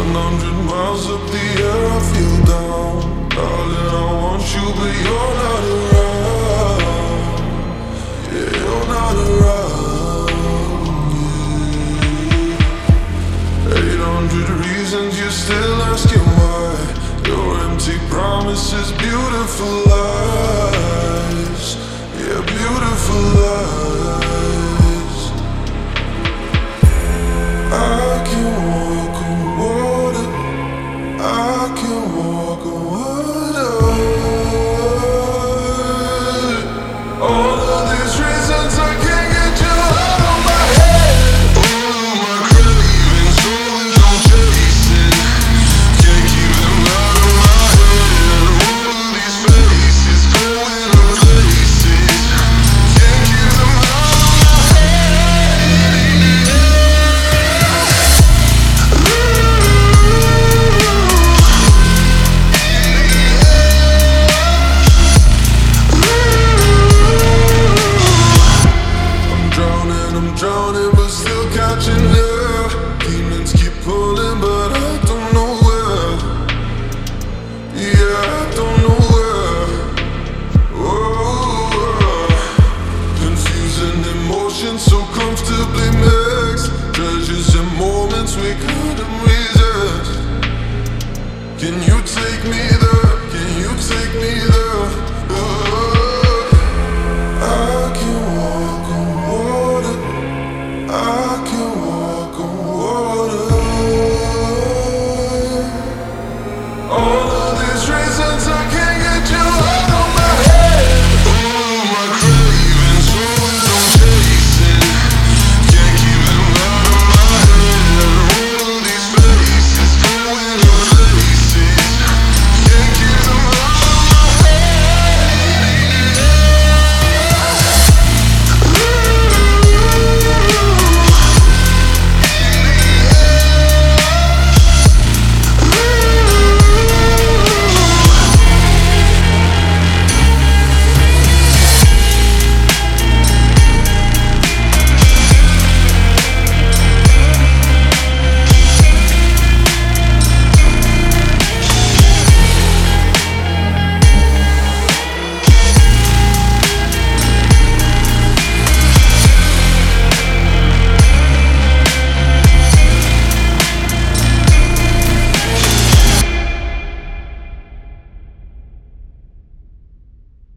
100 miles up the air, I feel down. Darling, I want you, but you're not around. Yeah, you're not around. Yeah. 800 reasons, you're still asking why. Your empty promises, beautiful lies. Yeah, beautiful lies. I can walk on water. I can walk on water. All of these reasons I can't get you out of my head. All of my cravings, rolling, I'm chasing. Can't keep them out of my head. All of these faces, going to places. Can't keep them out of my head. I'm drowning, but still catching air. Demons keep pulling, but I don't know where. Yeah, I don't know where. Oh, confusing emotions so comfortably mixed. Treasures and moments we couldn't resist. Can you tell